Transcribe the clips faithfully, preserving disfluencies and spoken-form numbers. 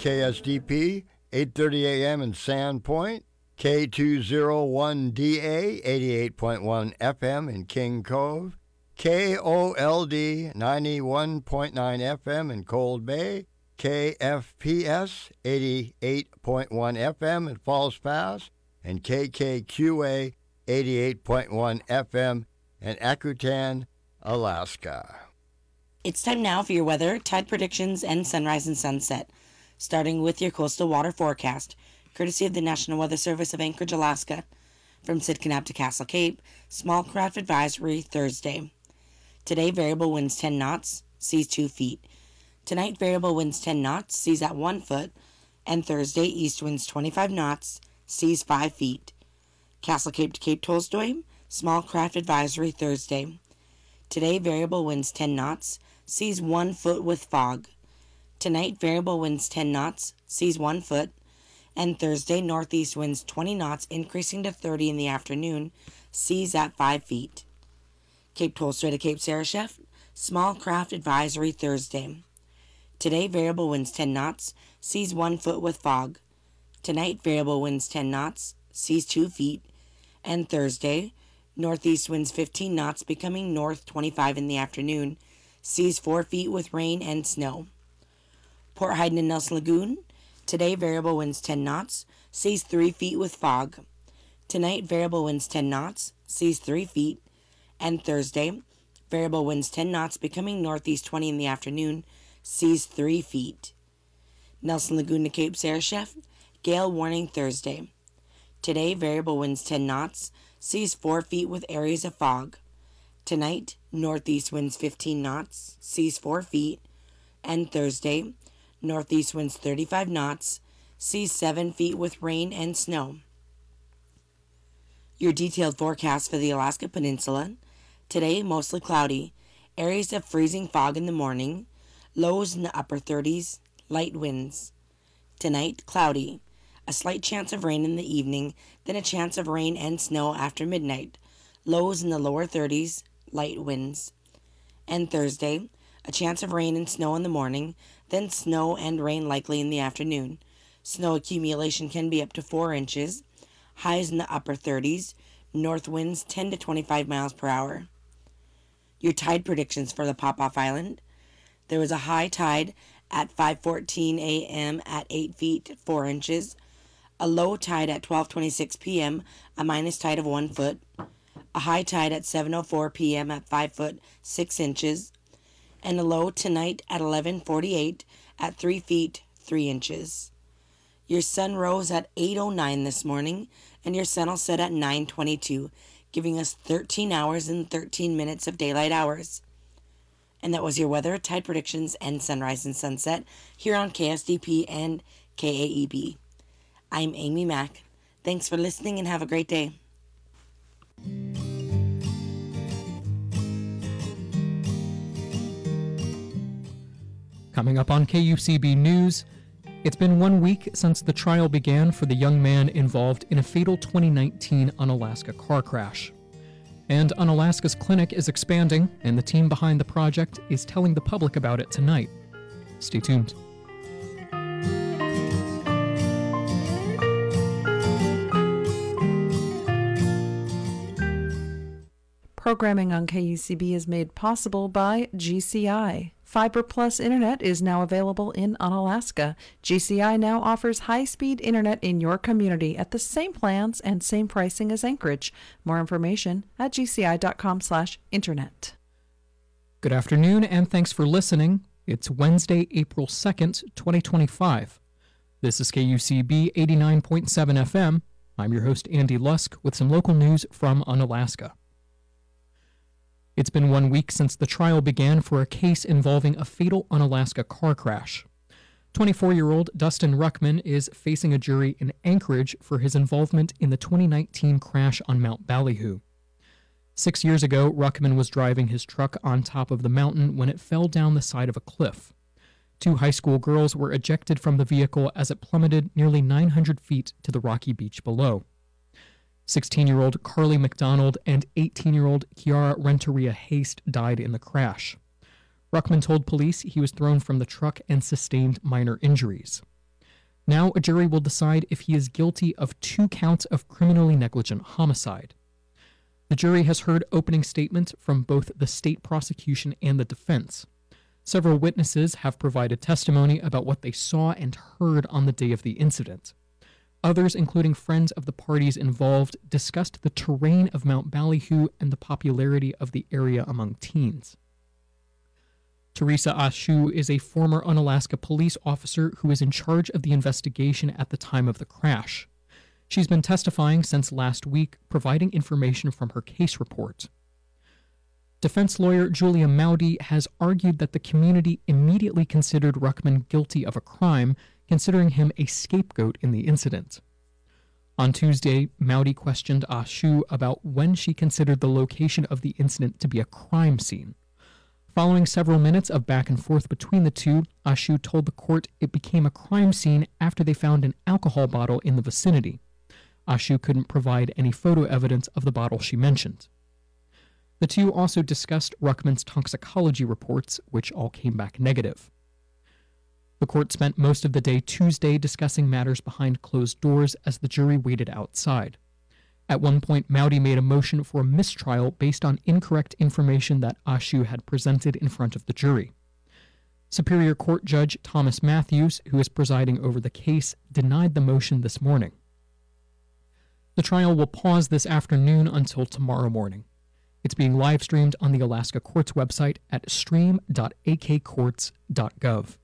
K S D P, eight thirty a.m. in Sandpoint, K two oh one D A, eighty-eight point one F M in King Cove, K O L D, ninety-one point nine F M in Cold Bay, K F P S, eighty-eight point one F M in Falls Pass, and K K Q A, eighty-eight point one F M in Akutan, Alaska. It's time now for your weather, tide predictions, and sunrise and sunset. Starting with your coastal water forecast, courtesy of the National Weather Service of Anchorage, Alaska. From Sitka to Castle Cape, small craft advisory Thursday. Today, variable winds ten knots, seas two feet. Tonight, variable winds ten knots, seas at one foot. And Thursday, east winds twenty-five knots, seas five feet. Castle Cape to Cape Tolstoy, small craft advisory Thursday. Today, variable winds ten knots, seas one foot with fog. Tonight, variable winds ten knots, seas one foot. And Thursday, northeast winds twenty knots, increasing to thirty in the afternoon, seas at five feet. Cape Tolstoy to Cape Sarashef, small craft advisory Thursday. Today, variable winds ten knots, seas one foot with fog. Tonight, variable winds ten knots, seas two feet. And Thursday, northeast winds fifteen knots, becoming north twenty-five in the afternoon, seas four feet with rain and snow. Port Heiden and Nelson Lagoon, today variable winds ten knots, seas three feet with fog. Tonight, variable winds ten knots, seas three feet. And Thursday, variable winds ten knots, becoming northeast twenty in the afternoon, seas three feet. Nelson Lagoon to Cape Sarashef, gale warning Thursday. Today, variable winds ten knots, seas four feet with areas of fog. Tonight, northeast winds fifteen knots, seas four feet. And Thursday, northeast winds thirty-five knots, seas seven feet with rain and snow. Your detailed forecast for the Alaska Peninsula. Today, mostly cloudy. Areas of freezing fog in the morning. Lows in the upper thirties. Light winds. Tonight, cloudy. A slight chance of rain in the evening, then a chance of rain and snow after midnight. Lows in the lower thirties. Light winds. And Thursday, a chance of rain and snow in the morning, then snow and rain likely in the afternoon. Snow accumulation can be up to four inches. Highs in the upper thirties. North winds ten to twenty-five miles per hour. Your tide predictions for the Pop-Off Island. There was a high tide at five fourteen a.m. at eight feet four inches. A low tide at twelve twenty-six p.m., a minus tide of one foot. A high tide at seven oh four p.m. at five foot six inches. And a low tonight at eleven forty-eight at three feet three inches. Your sun rose at eight oh nine this morning, and your sun will set at nine twenty-two, giving us thirteen hours and thirteen minutes of daylight hours. And that was your weather, tide predictions, and sunrise and sunset here on K S D P and K A E B. I'm Amy Mack. Thanks for listening and have a great day. Coming up on K U C B News, it's been one week since the trial began for the young man involved in a fatal twenty nineteen Unalaska car crash. And Unalaska's clinic is expanding, and the team behind the project is telling the public about it tonight. Stay tuned. Programming on K U C B is made possible by G C I. Fiber Plus Internet is now available in Unalaska. G C I now offers high-speed internet in your community at the same plans and same pricing as Anchorage. More information at g c i dot com slash internet. Good afternoon, and thanks for listening. It's Wednesday, April second, twenty twenty-five. This is K U C B eighty-nine point seven F M. I'm your host, Andy Lusk, with some local news from Unalaska. It's been one week since the trial began for a case involving a fatal Unalaska car crash. twenty-four-year-old Dustin Ruckman is facing a jury in Anchorage for his involvement in the twenty nineteen crash on Mount Ballyhoo. Six years ago, Ruckman was driving his truck on top of the mountain when it fell down the side of a cliff. Two high school girls were ejected from the vehicle as it plummeted nearly nine hundred feet to the rocky beach below. sixteen-year-old Carly McDonald and eighteen-year-old Kiara Renteria Haste died in the crash. Ruckman told police he was thrown from the truck and sustained minor injuries. Now a jury will decide if he is guilty of two counts of criminally negligent homicide. The jury has heard opening statements from both the state prosecution and the defense. Several witnesses have provided testimony about what they saw and heard on the day of the incident. Others, including friends of the parties involved, discussed the terrain of Mount Ballyhoo and the popularity of the area among teens. Teresa Ashu is a former Unalaska police officer who is in charge of the investigation at the time of the crash. She's been testifying since last week, providing information from her case report. Defense lawyer Julia Mowdy has argued that the community immediately considered Ruckman guilty of a crime, considering him a scapegoat in the incident. On Tuesday, Mowdy questioned Ashu about when she considered the location of the incident to be a crime scene. Following several minutes of back and forth between the two, Ashu told the court it became a crime scene after they found an alcohol bottle in the vicinity. Ashu couldn't provide any photo evidence of the bottle she mentioned. The two also discussed Ruckman's toxicology reports, which all came back negative. The court spent most of the day Tuesday discussing matters behind closed doors as the jury waited outside. At one point, Mowdy made a motion for a mistrial based on incorrect information that Ashu had presented in front of the jury. Superior Court Judge Thomas Matthews, who is presiding over the case, denied the motion this morning. The trial will pause this afternoon until tomorrow morning. It's being live-streamed on the Alaska Courts website at stream dot a k courts dot gov.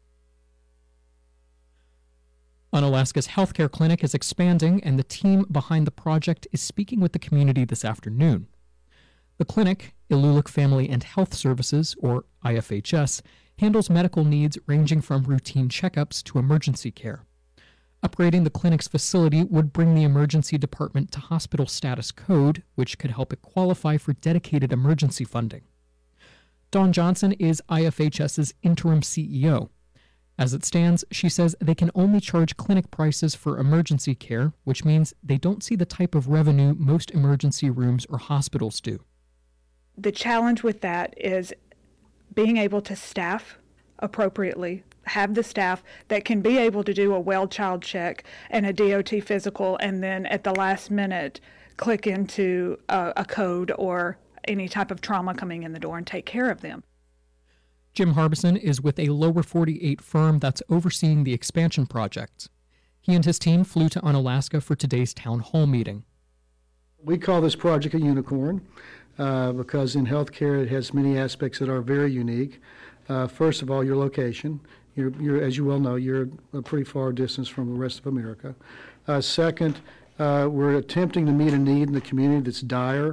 Unalaska's healthcare clinic is expanding, and the team behind the project is speaking with the community this afternoon. The clinic, Iluluk Family and Health Services, or I F H S, handles medical needs ranging from routine checkups to emergency care. Upgrading the clinic's facility would bring the emergency department to hospital status code, which could help it qualify for dedicated emergency funding. Dawn Johnson is IFHS's interim C E O. As it stands, she says they can only charge clinic prices for emergency care, which means they don't see the type of revenue most emergency rooms or hospitals do. The challenge with that is being able to staff appropriately, have the staff that can be able to do a well child check and a D O T physical, and then at the last minute click into a, a code or any type of trauma coming in the door and take care of them. Jim Harbison is with a Lower forty-eight firm that's overseeing the expansion project. He and his team flew to Unalaska for today's town hall meeting. We call this project a unicorn uh, because in healthcare it has many aspects that are very unique. Uh, first of all, your location. You're, you're, as you well know, you're a pretty far distance from the rest of America. Uh, second, uh, we're attempting to meet a need in the community that's dire.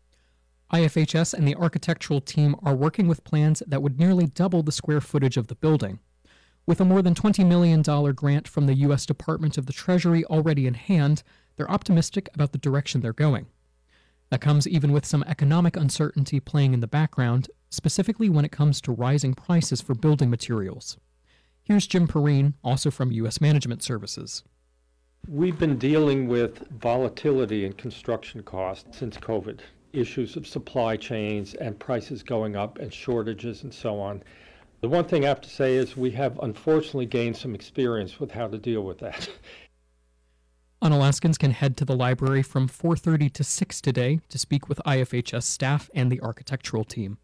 I F H S and the architectural team are working with plans that would nearly double the square footage of the building. With a more than twenty million dollars grant from the U S Department of the Treasury already in hand, they're optimistic about the direction they're going. That comes even with some economic uncertainty playing in the background, specifically when it comes to rising prices for building materials. Here's Jim Perrine, also from U S Management Services. We've been dealing with volatility in construction costs since COVID. Issues of supply chains and prices going up and shortages and so on. The one thing I have to say is we have unfortunately gained some experience with how to deal with that. Unalaskans can head to the library from four thirty to six today to speak with I F H S staff and the architectural team.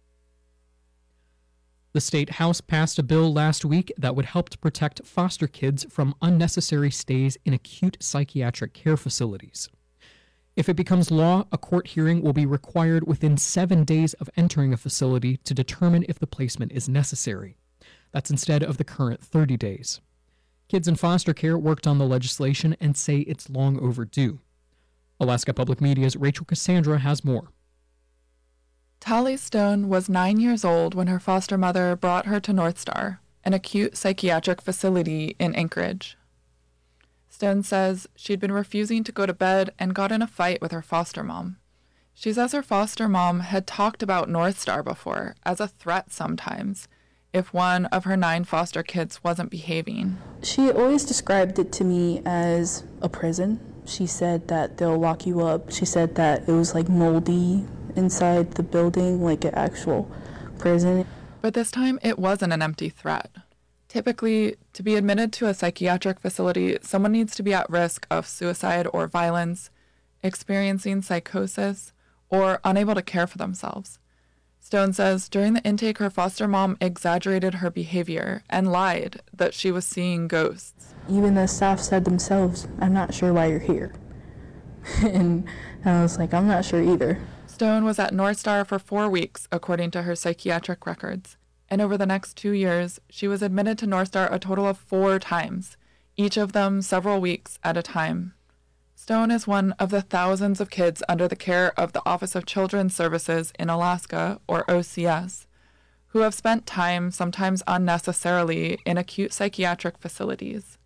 The State House passed a bill last week that would help to protect foster kids from unnecessary stays in acute psychiatric care facilities. If it becomes law, a court hearing will be required within seven days of entering a facility to determine if the placement is necessary. That's instead of the current thirty days. Kids in foster care worked on the legislation and say it's long overdue. Alaska Public Media's Rachel Cassandra has more. Tali Stone was nine years old when her foster mother brought her to North Star, an acute psychiatric facility in Anchorage. Stone says she'd been refusing to go to bed and got in a fight with her foster mom. She says her foster mom had talked about North Star before as a threat sometimes if one of her nine foster kids wasn't behaving. She always described it to me as a prison. She said that they'll lock you up. She said that it was like moldy inside the building, like an actual prison. But this time it wasn't an empty threat. Typically, to be admitted to a psychiatric facility, someone needs to be at risk of suicide or violence, experiencing psychosis, or unable to care for themselves. Stone says during the intake, her foster mom exaggerated her behavior and lied that she was seeing ghosts. Even the staff said themselves, "I'm not sure why you're here." and, and I was like, "I'm not sure either." Stone was at North Star for four weeks, according to her psychiatric records. And over the next two years, she was admitted to North Star a total of four times, each of them several weeks at a time. Stone is one of the thousands of kids under the care of the Office of Children's Services in Alaska, or O C S, who have spent time, sometimes unnecessarily, in acute psychiatric facilities.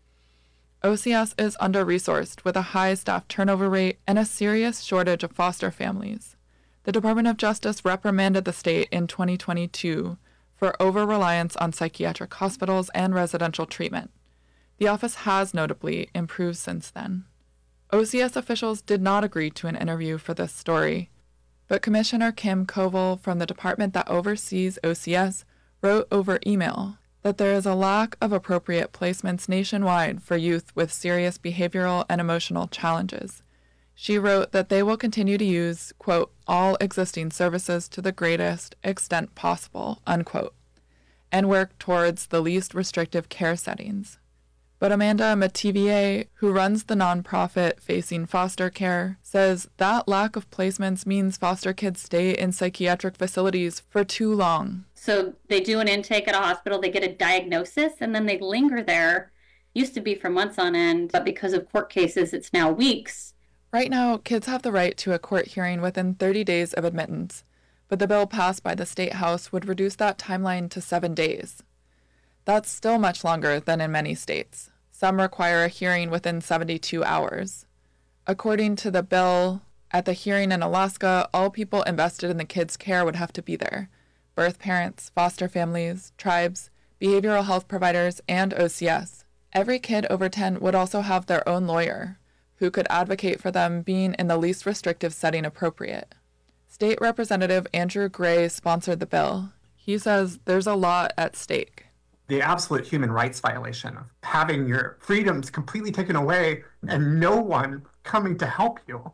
O C S is under-resourced with a high staff turnover rate and a serious shortage of foster families. The Department of Justice reprimanded the state in twenty twenty-two for over-reliance on psychiatric hospitals and residential treatment. The office has notably improved since then. O C S officials did not agree to an interview for this story, but Commissioner Kim Koval from the department that oversees O C S wrote over email that there is a lack of appropriate placements nationwide for youth with serious behavioral and emotional challenges. She wrote that they will continue to use, quote, all existing services to the greatest extent possible, unquote, and work towards the least restrictive care settings. But Amanda Mativier, who runs the nonprofit Facing Foster Care, says that lack of placements means foster kids stay in psychiatric facilities for too long. So they do an intake at a hospital, they get a diagnosis, and then they linger there. Used to be for months on end, but because of court cases, it's now weeks. Right now, kids have the right to a court hearing within thirty days of admittance, but the bill passed by the State House would reduce that timeline to seven days. That's still much longer than in many states. Some require a hearing within seventy-two hours. According to the bill, at the hearing in Alaska, all people invested in the kids' care would have to be there. Birth parents, foster families, tribes, behavioral health providers, and O C S. Every kid over ten would also have their own lawyer, who could advocate for them being in the least restrictive setting appropriate. State Representative Andrew Gray sponsored the bill. He says there's a lot at stake. The absolute human rights violation of having your freedoms completely taken away and no one coming to help you.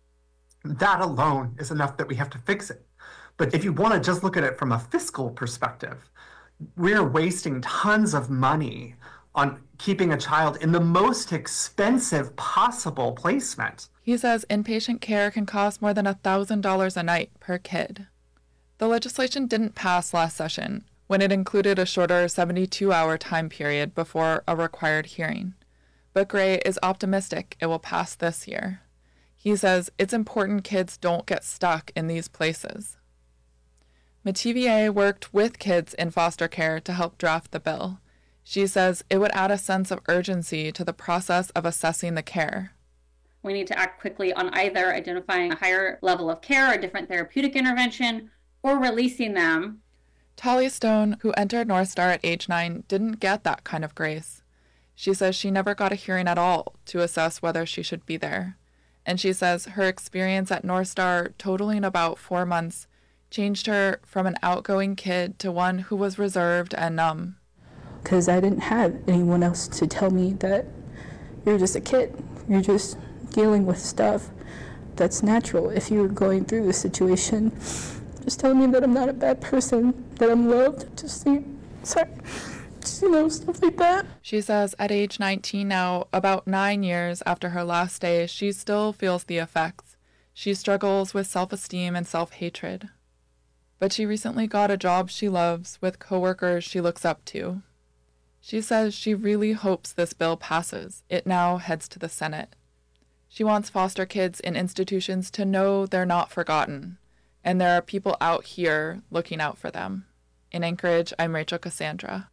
That alone is enough that we have to fix it. But if you want to just look at it from a fiscal perspective, we're wasting tons of money on keeping a child in the most expensive possible placement. He says inpatient care can cost more than one thousand dollars a night per kid. The legislation didn't pass last session, when it included a shorter seventy-two hour time period before a required hearing. But Gray is optimistic it will pass this year. He says it's important kids don't get stuck in these places. Mativier worked with kids in foster care to help draft the bill. She says it would add a sense of urgency to the process of assessing the care. We need to act quickly on either identifying a higher level of care, a different therapeutic intervention, or releasing them. Tali Stone, who entered North Star at age nine, didn't get that kind of grace. She says she never got a hearing at all to assess whether she should be there. And she says her experience at North Star, totaling about four months, changed her from an outgoing kid to one who was reserved and numb. Because I didn't have anyone else to tell me that you're just a kid. You're just dealing with stuff that's natural if you're going through this situation. Just telling me that I'm not a bad person, that I'm loved, just, sorry, just, you know, stuff like that. She says at age nineteen now, about nine years after her last day, she still feels the effects. She struggles with self-esteem and self-hatred. But she recently got a job she loves with coworkers she looks up to. She says she really hopes this bill passes. It now heads to the Senate. She wants foster kids in institutions to know they're not forgotten, and there are people out here looking out for them. In Anchorage, I'm Rachel Cassandra.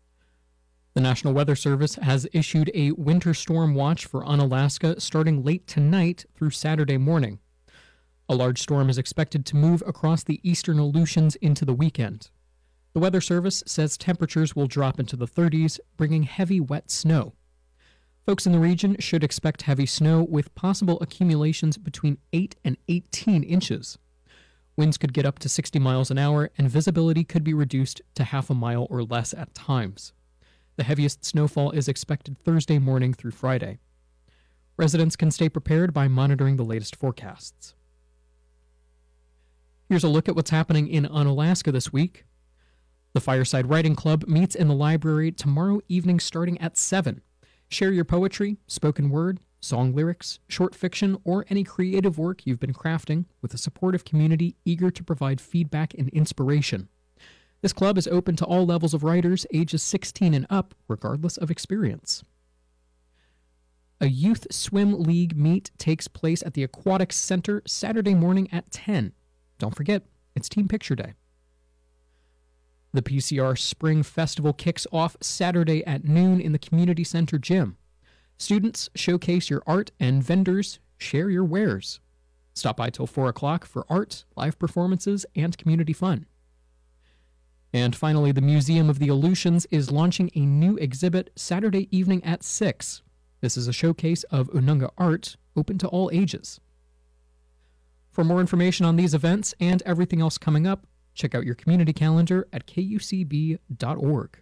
The National Weather Service has issued a winter storm watch for Unalaska starting late tonight through Saturday morning. A large storm is expected to move across the eastern Aleutians into the weekend. The Weather Service says temperatures will drop into the thirties, bringing heavy, wet snow. Folks in the region should expect heavy snow with possible accumulations between eight and eighteen inches. Winds could get up to sixty miles an hour, and visibility could be reduced to half a mile or less at times. The heaviest snowfall is expected Thursday morning through Friday. Residents can stay prepared by monitoring the latest forecasts. Here's a look at what's happening in Unalaska this week. The Fireside Writing Club meets in the library tomorrow evening starting at seven. Share your poetry, spoken word, song lyrics, short fiction, or any creative work you've been crafting with a supportive community eager to provide feedback and inspiration. This club is open to all levels of writers, ages sixteen and up, regardless of experience. A youth swim league meet takes place at the Aquatics Center Saturday morning at ten. Don't forget, it's Team Picture Day. The P C R Spring Festival kicks off Saturday at noon in the Community Center gym. Students showcase your art and vendors share your wares. Stop by till four o'clock for art, live performances, and community fun. And finally, the Museum of the Aleutians is launching a new exhibit Saturday evening at six. This is a showcase of Ununga art, open to all ages. For more information on these events and everything else coming up, check out your community calendar at K U C B dot org.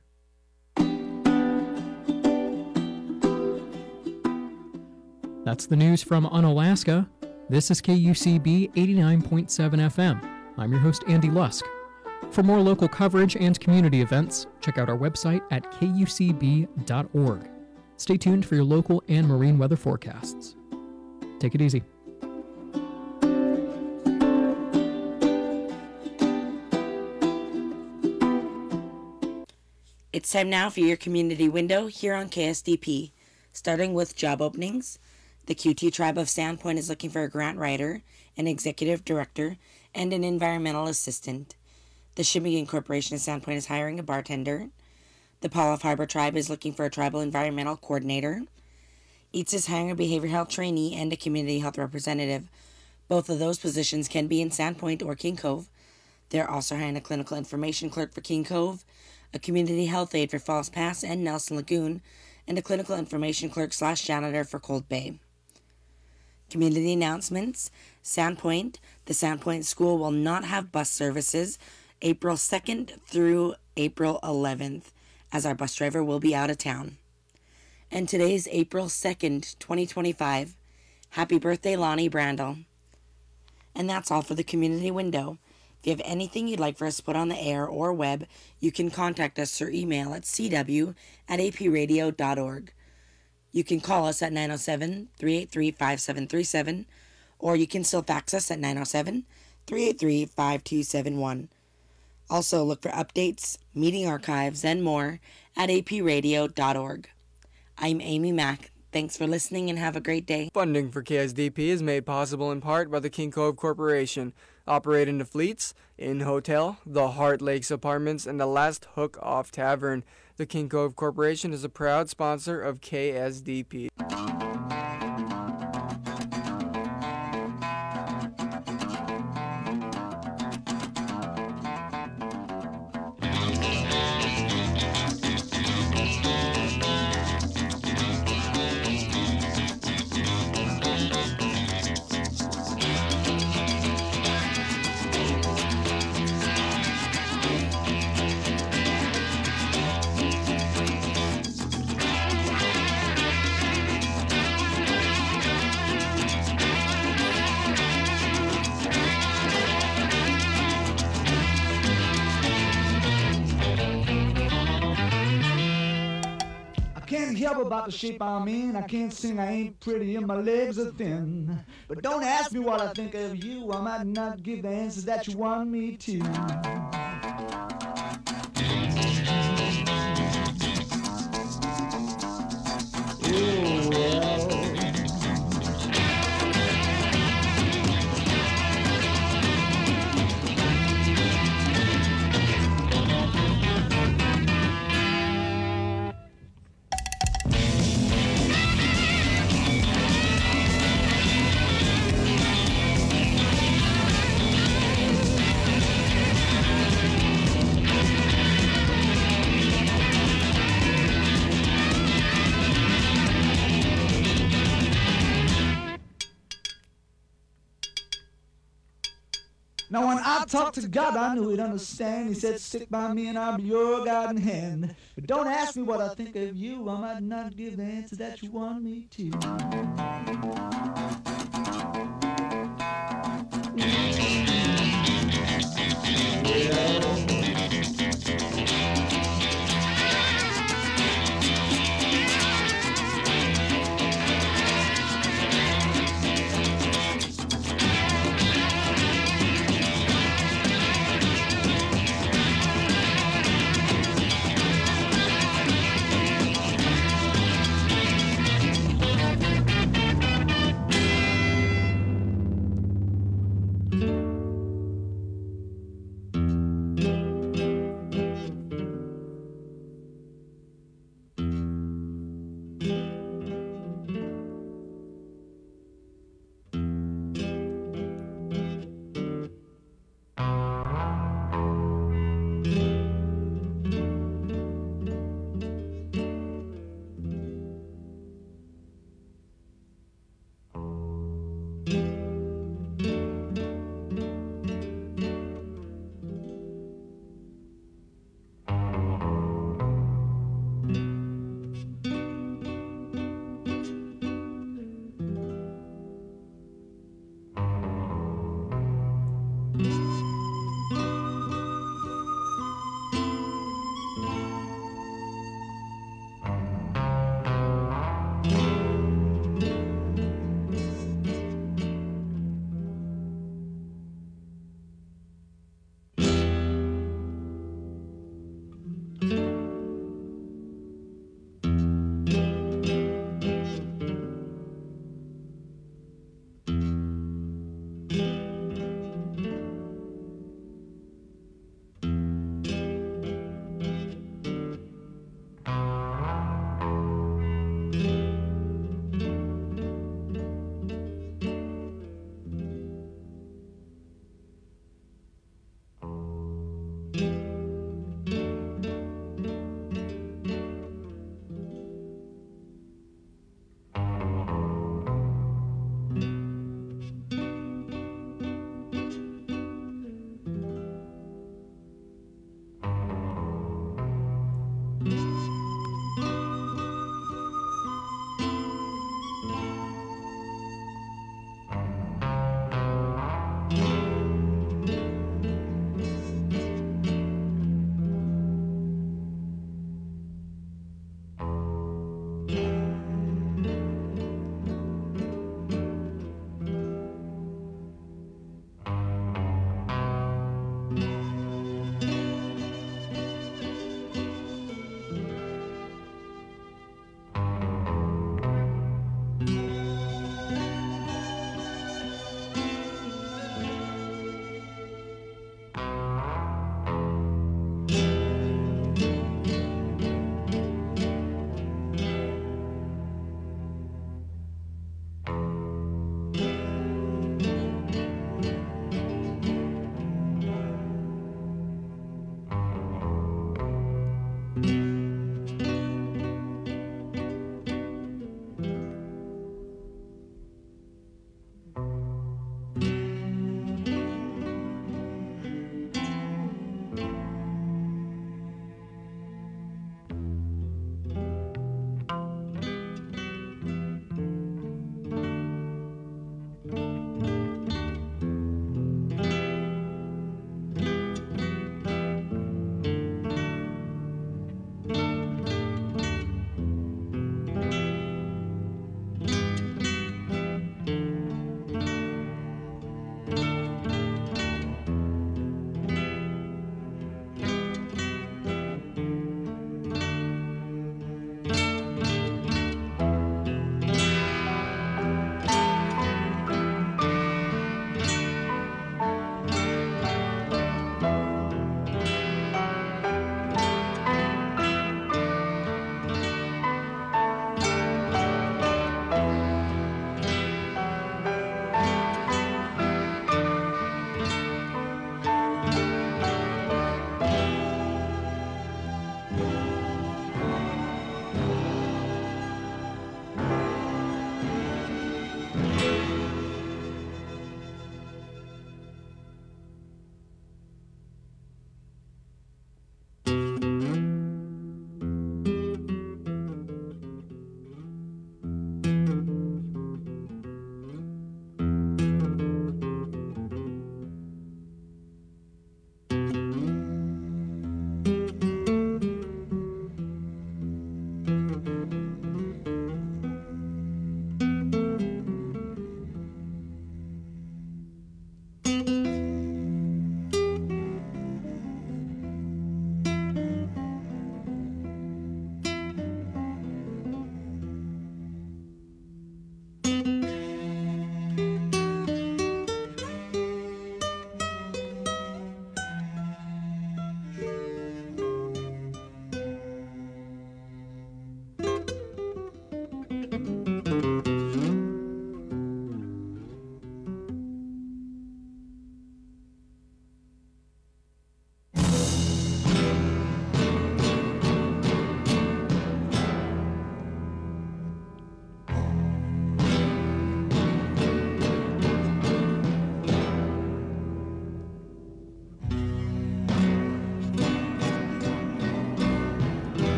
That's the news from Unalaska. This is K U C B eighty-nine point seven F M. I'm your host, Andy Lusk. For more local coverage and community events, check out our website at K U C B dot org. Stay tuned for your local and marine weather forecasts. Take it easy. It's time now for your community window here on K S D P. Starting with job openings, the Q T Tribe of Sandpoint is looking for a grant writer, an executive director, and an environmental assistant. The Shimigan Corporation of Sandpoint is hiring a bartender. The Paula Harbor Tribe is looking for a tribal environmental coordinator. Eats is hiring a behavioral health trainee and a community health representative. Both of those positions can be in Sandpoint or King Cove. They're also hiring a clinical information clerk for King Cove, a community health aide for Falls Pass and Nelson Lagoon, and a clinical information clerk slash janitor for Cold Bay. Community announcements. Sandpoint. The Sandpoint School will not have bus services April second through April eleventh, as our bus driver will be out of town. And today's April second, twenty twenty-five. Happy birthday, Lonnie Brandel. And that's all for the community window. If you have anything you'd like for us to put on the air or web, you can contact us through email at c w at a p radio dot org. You can call us at nine oh seven, three eight three, five seven three seven, or you can still fax us at nine oh seven, three eight three, five two seven one. Also, look for updates, meeting archives, and more at a p radio dot org. I'm Amy Mack. Thanks for listening and have a great day. Funding for K S D P is made possible in part by the King Cove Corporation, operating the Fleets, Inn Hotel, the Heart Lakes Apartments, and the Last Hook Off Tavern. The King Cove Corporation is a proud sponsor of K S D P. About the shape I'm in, I can't sing, I ain't pretty, and my legs are thin. But don't ask me what I think of you, I might not give the answers that you want me to. Oh, well. Now when I talked to God, I knew he'd understand. He said, stick by me and I'll be your guiding hand. But don't ask me what I think of you. I might not give the answer that you want me to.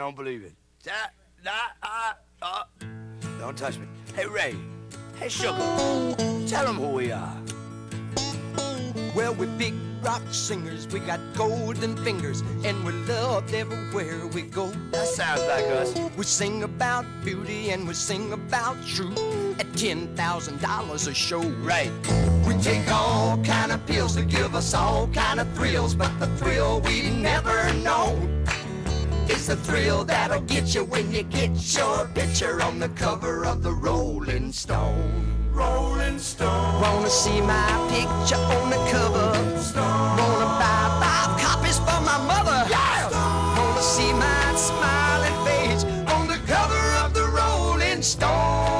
don't believe it. That, that, uh, uh. Don't touch me. Hey, Ray. Hey, Sugar. Tell them who we are. Well, we're big rock singers, we got golden fingers, and we're loved everywhere we go. That sounds like us. We sing about beauty and we sing about truth at ten thousand dollars a show. Right. We take all kind of pills to give us all kind of thrills, but the thrill we never known is the thrill that'll get you when you get your picture on the cover of the Rolling Stone. Rolling Stone. Wanna see my picture on the cover? Stone. Wanna buy five copies for my mother? Yeah. Stone. Wanna see my smiling face on the cover of the Rolling Stone?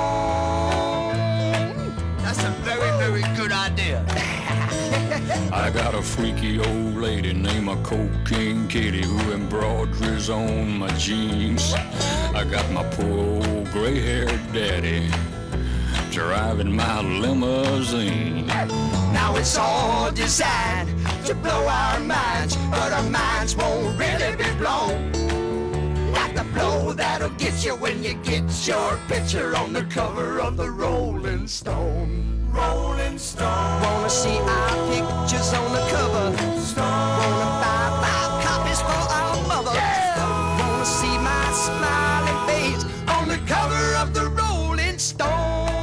That's a very, very good idea. I got a freaky old lady named a Cocaine Kitty who embroiders on my jeans. I got my poor old gray-haired daddy driving my limousine. Now it's all designed to blow our minds, but our minds won't really be blown like the blow that'll get you when you get your picture on the cover of the Rolling Stone. Rolling Stone. Wanna see our pictures on the cover? Stone. Wanna buy five copies for our mother? Yeah. Wanna see my smiling face on the cover of the Rolling Stone?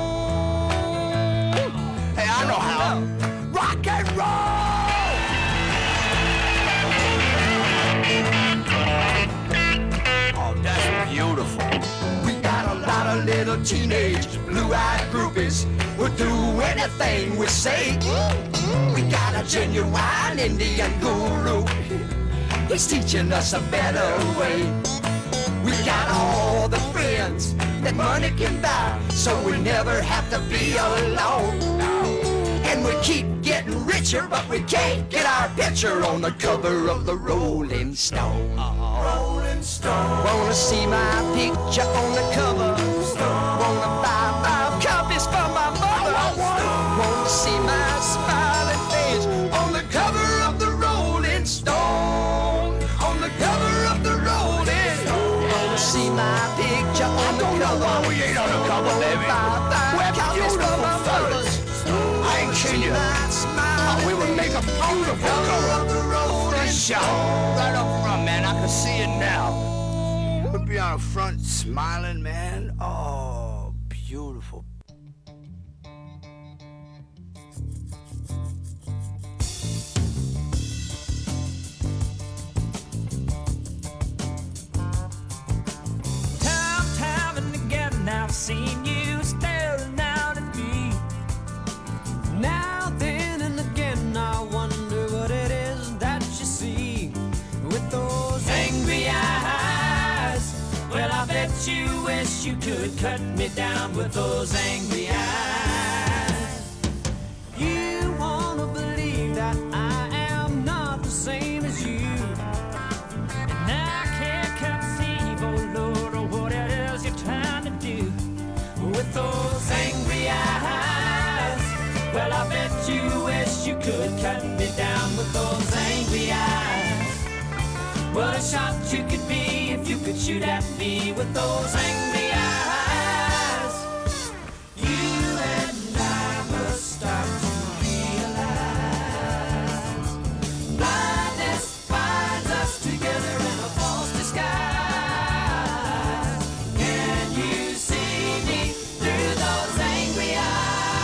Hey, I know how. Rock and roll! Oh, that's beautiful. We got a lot of little teenage blue-eyed groupies who'll do anything we say. We got a genuine Indian guru. He's teaching us a better way. We got all the friends that money can buy, so we never have to be alone. And we keep getting richer, but we can't get our picture on the cover of the Rolling Stone. Rolling Stone. Wanna see my picture on the cover? Stone. Wanna buy five copies for my mother? Wanna see my smiling face on the cover of the Rolling Stone? On the cover of the Rolling Stone. Wanna see my picture on the cover? Why we ain't on the cover, baby? We're beautiful fellas. I ain't kidding you. Oh, we would make a beautiful cover. This shot right up front, man. I can see it now. We'll be on the front smiling, man. Oh, beautiful. Time, time and again I've seen you staring out at me. Now, then and again I wonder what it is that you see with those angry eyes. Well, I bet you wish you could cut me down with those angry eyes. You wanna believe that I am not the same as you, and I can't conceive, oh Lord, of what it is you're trying to do with those angry eyes. Well, I bet you wish you could cut me down with those angry eyes. What a shot you could be if you could shoot at me with those angry eyes. You and I must start to realize blindness binds us together in a false disguise. Can you see me through those angry eyes?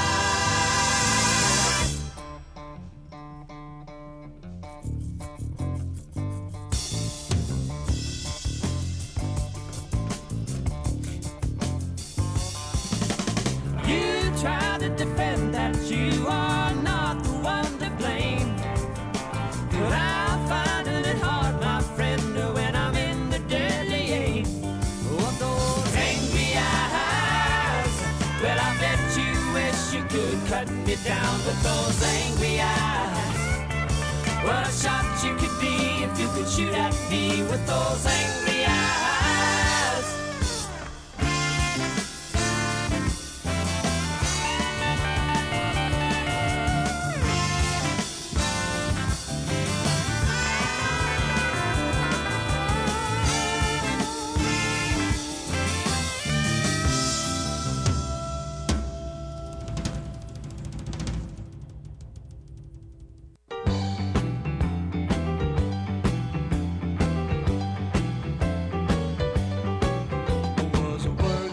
You try to defend that you are not the one to blame, but I'm finding it hard, my friend, when I'm in the deadly aim of those angry eyes. Well, I bet you wish you could cut me down with those angry eyes. What a shot you could be if you could shoot at me with those angry eyes.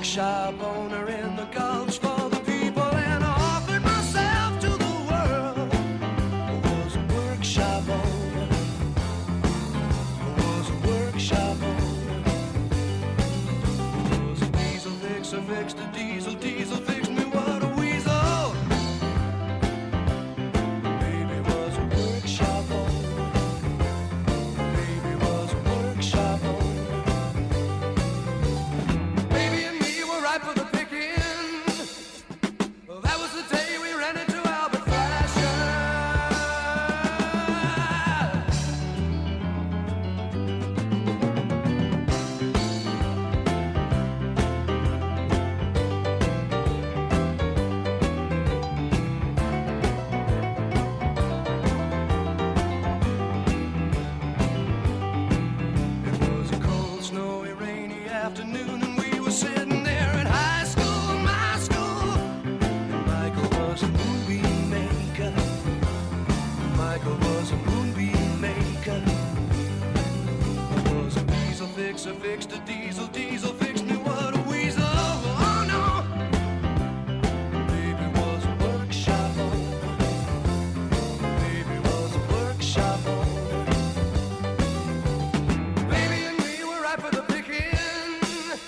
workshop owner in the Gulch for the people and offered myself to the world. I was a workshop owner. I was a workshop owner. I was a diesel fixer, fixed a diesel, diesel fixed me, what a weasel. Baby was a workshop owner. Baby was a workshop owner. Baby and me were ripe for the picking. Well, that was the day we ran into Albert Fashion. It was a cold, snowy, rainy afternoon, and we were sitting there at high school, my school. And Michael was a moonbeam maker. Michael was a moonbeam maker. I was a diesel fixer, fixed a diesel, diesel fixed me, what a weasel. Oh no. Baby was a workshop owner. Baby was a workshop owner. Baby and me were ripe for the picking.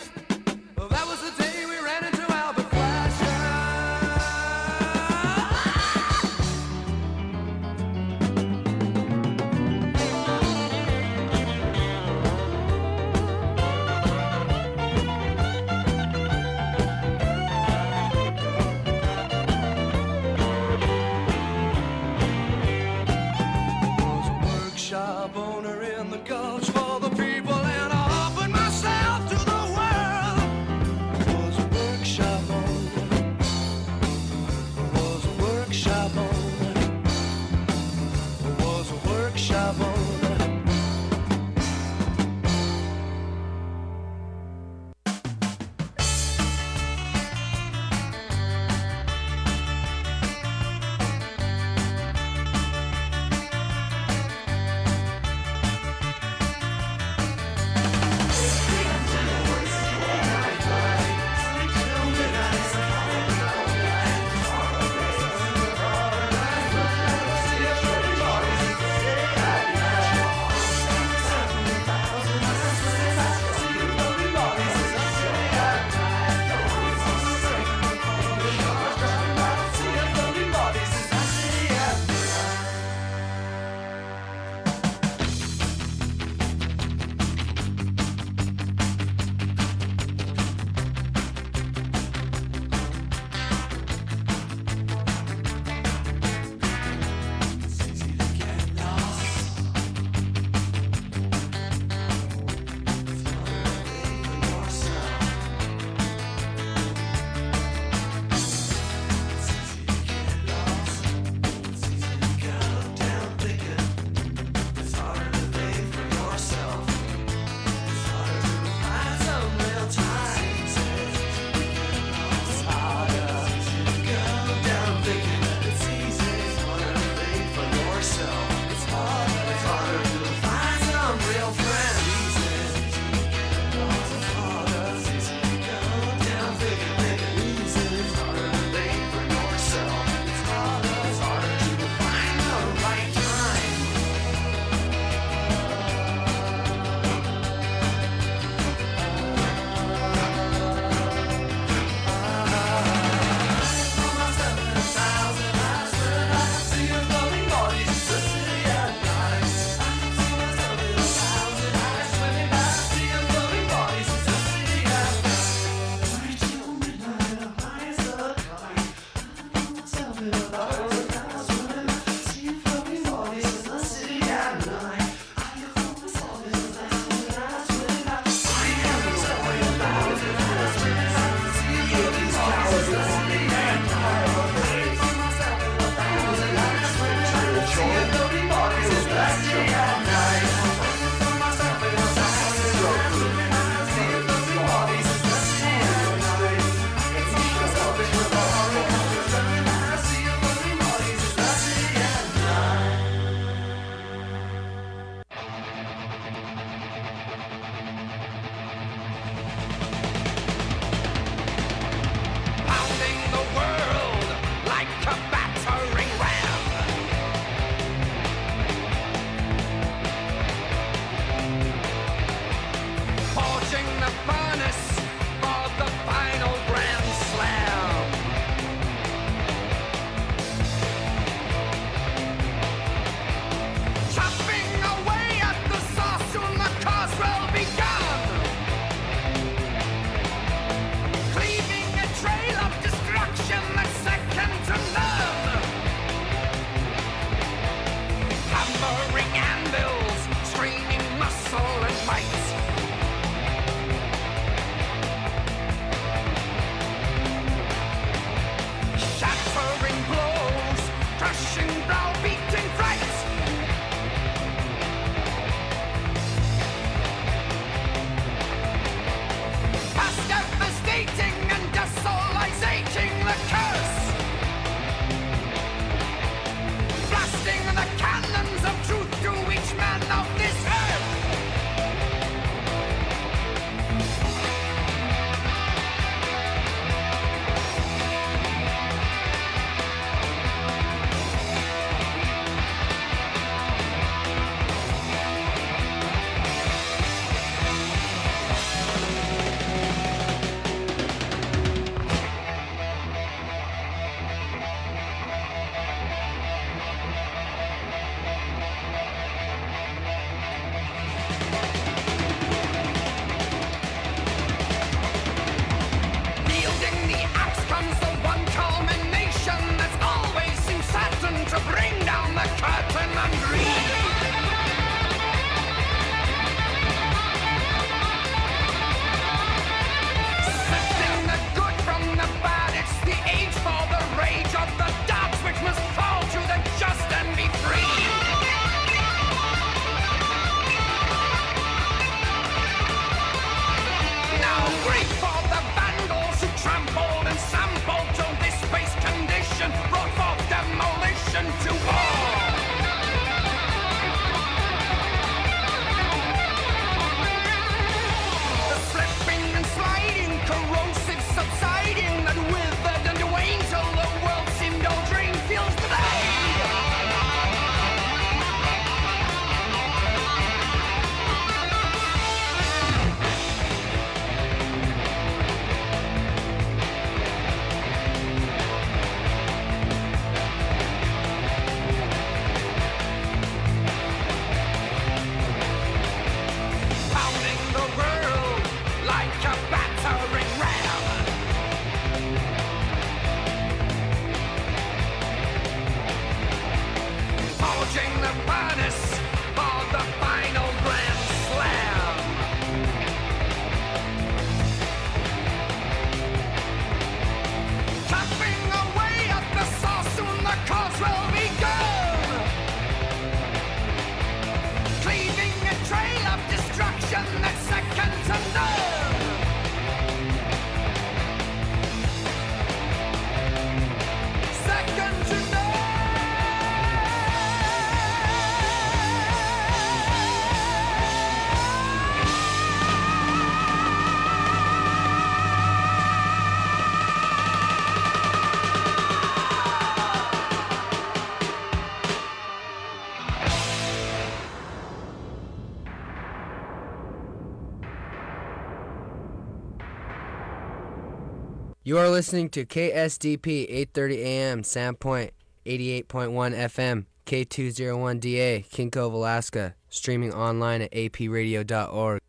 You are listening to K S D P eight thirty A M, Sandpoint, eighty-eight point one F M, K two oh one D A, King Cove, Alaska, streaming online at a p radio dot org.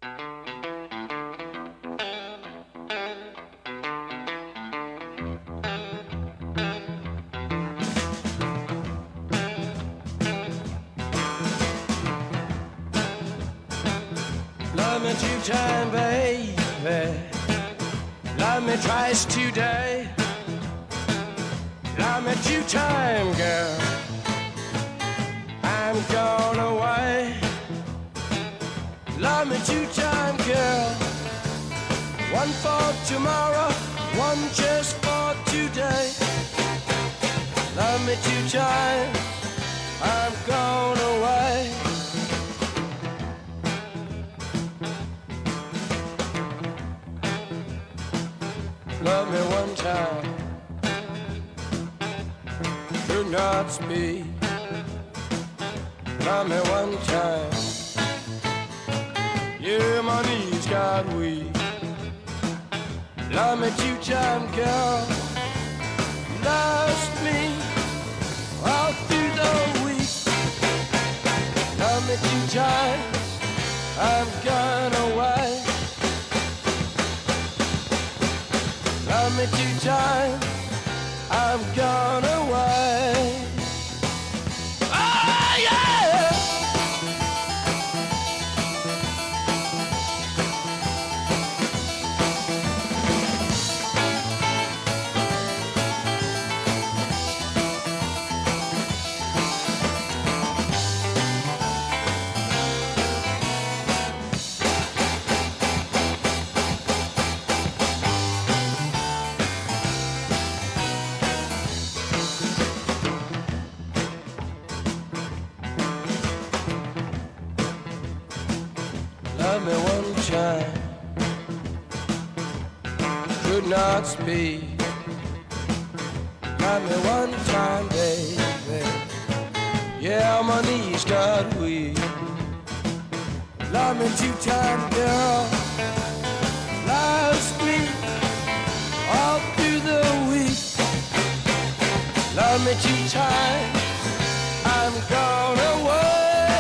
Love me two times, baby. Love me twice today. Love me two times, girl. I'm gone away. Love me two times, girl. One for tomorrow, one just for today. Love me two times. I'm gone away. Love me one time, could not speak. Love me one time, yeah, my knees got weak. Love me two times, girl. Lost me all through the week. Love me two times, I've gone away. Love me two times, I've gone away. Oh, yeah! Love me one time, could not speak. Love me one time, baby. Yeah, my knees got weak. Love me two times, girl. Lost me all through the week. Love me two times, I'm gone away.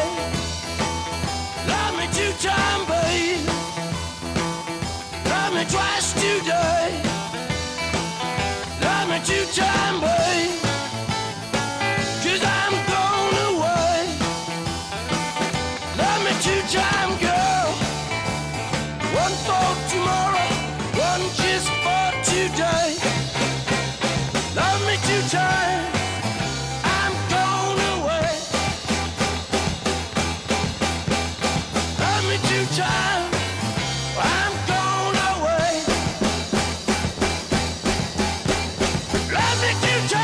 Love me two times, babe. Love me twice today. Love me two times, babe. Cause I'm gone away. Love me two times, girl. One for tomorrow, one just for today. Love me two times. I'm gone away. Love me two times. I'm gone away. Love me two times.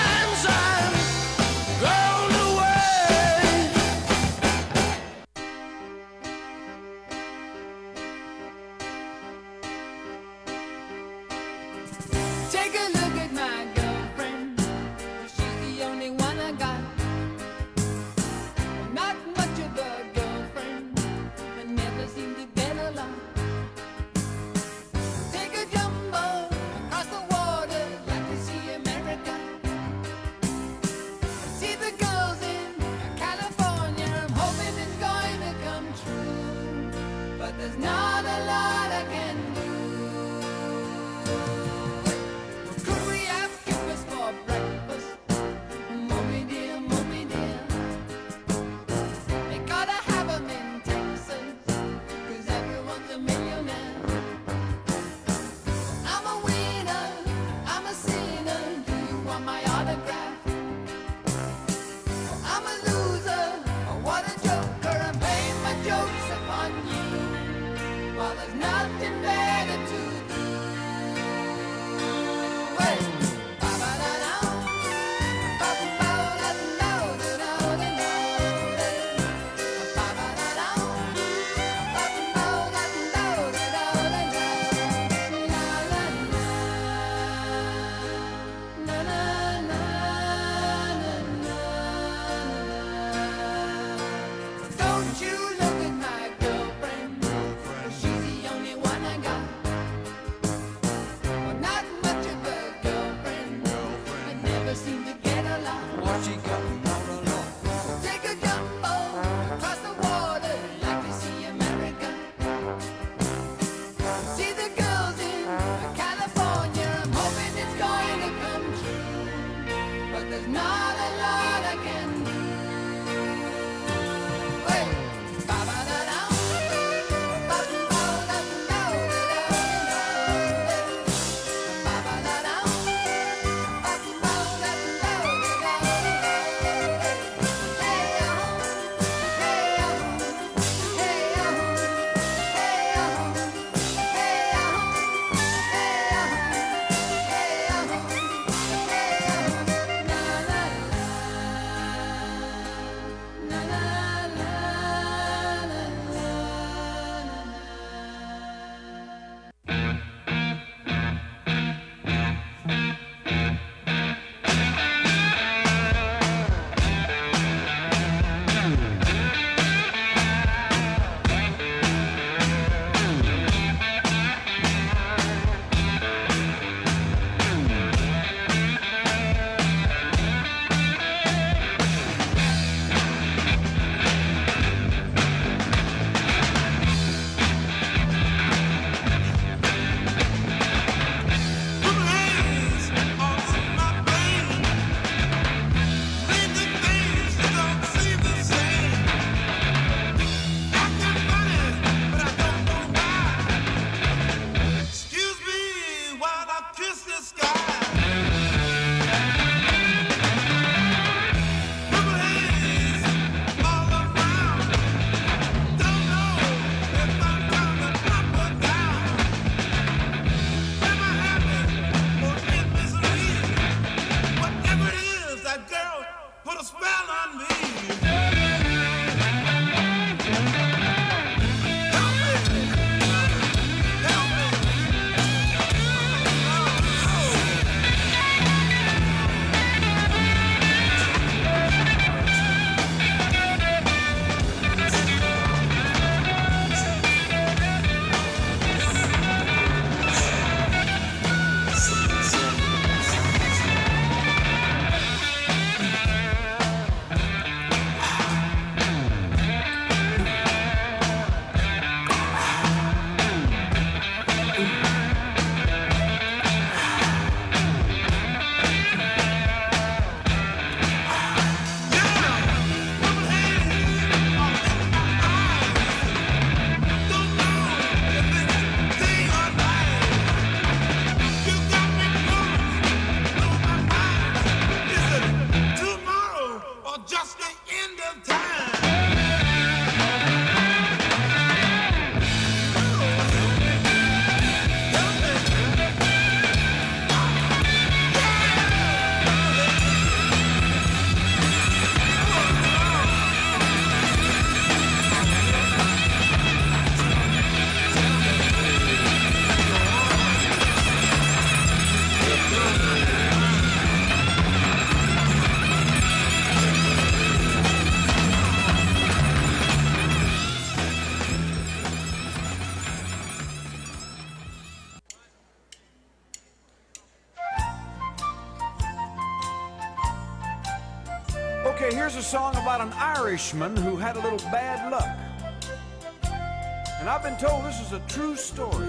Okay, here's a song about an Irishman who had a little bad luck. And I've been told this is a true story.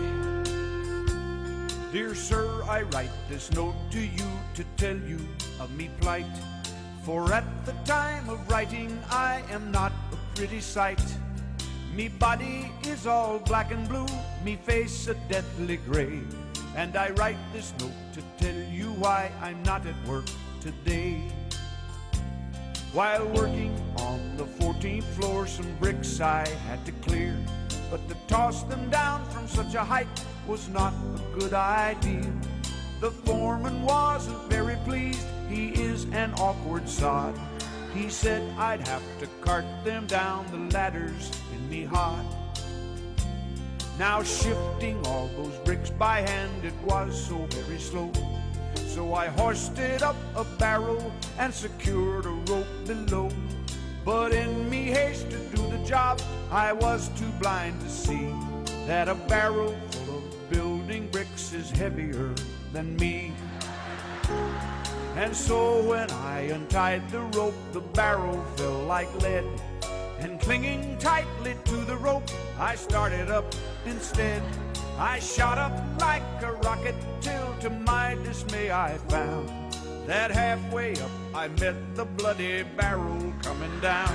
Dear sir, I write this note to you to tell you of me plight. For at the time of writing, I am not a pretty sight. Me body is all black and blue, me face a deathly gray. And I write this note to tell you why I'm not at work today. While working on the fourteenth floor, some bricks I had to clear. But to toss them down from such a height was not a good idea. The foreman wasn't very pleased, he is an awkward sod. He said I'd have to cart them down the ladders in me hot. Now shifting all those bricks by hand, it was so very slow. So I hoisted up a barrel and secured a rope below. But in me haste to do the job, I was too blind to see that a barrel full of building bricks is heavier than me. And so when I untied the rope, the barrel fell like lead. And clinging tightly to the rope, I started up instead. I shot up like a rocket till to my dismay I found that halfway up I met the bloody barrel coming down.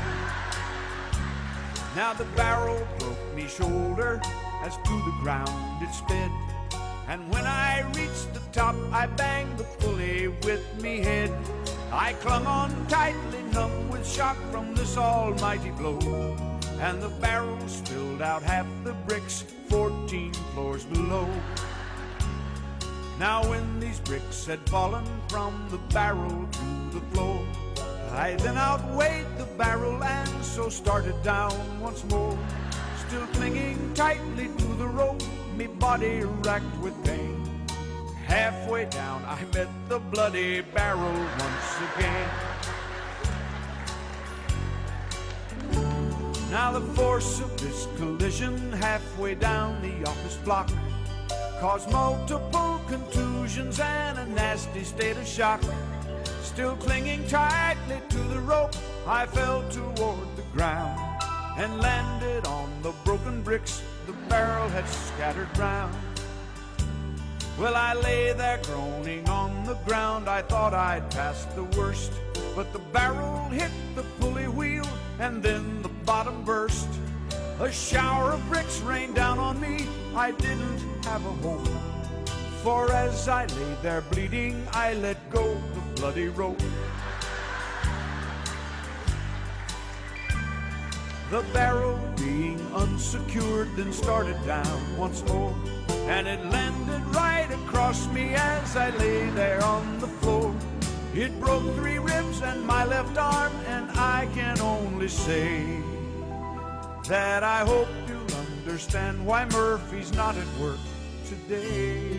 Now the barrel broke me shoulder as to the ground it sped. And when I reached the top, I banged the pulley with me head. I clung on tightly, numb with shock from this almighty blow. And the barrel spilled out half the bricks, fourteen floors below. Now when these bricks had fallen from the barrel to the floor, I then outweighed the barrel and so started down once more. Still clinging tightly to the rope, me body racked with pain. Halfway down I met the bloody barrel once again. Now the force of this collision halfway down the office block caused multiple contusions and a nasty state of shock. Still clinging tightly to the rope, I fell toward the ground and landed on the broken bricks the barrel had scattered round. Well, I lay there groaning on the ground, I thought I'd passed the worst. But the barrel hit the pulley wheel and then the bottom burst. A shower of bricks rained down on me, I didn't have a hope. For as I lay there bleeding, I let go the bloody rope. The barrel being unsecured then started down once more. And it landed right across me as I lay there on the floor. It broke three ribs and my left arm, and I can only say that I hope you'll understand why Murphy's not at work today.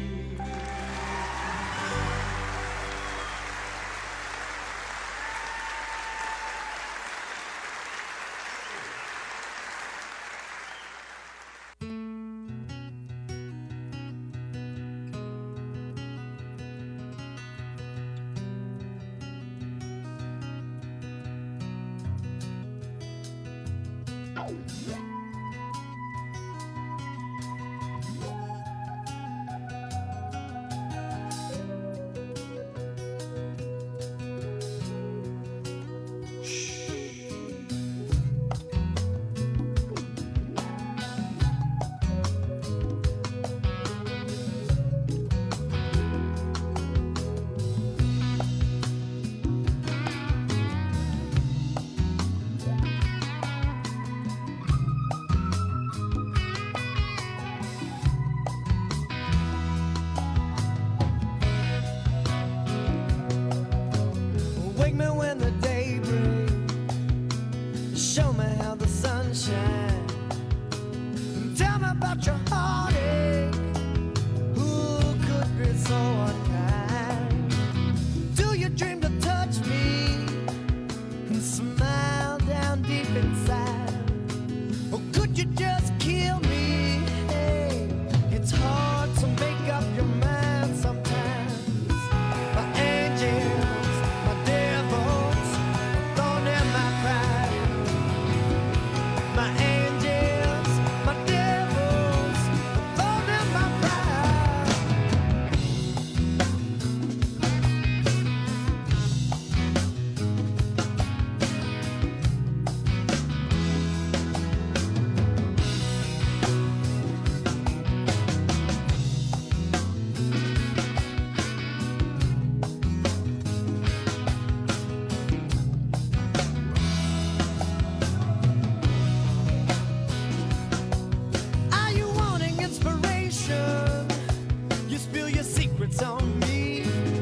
secrets on me.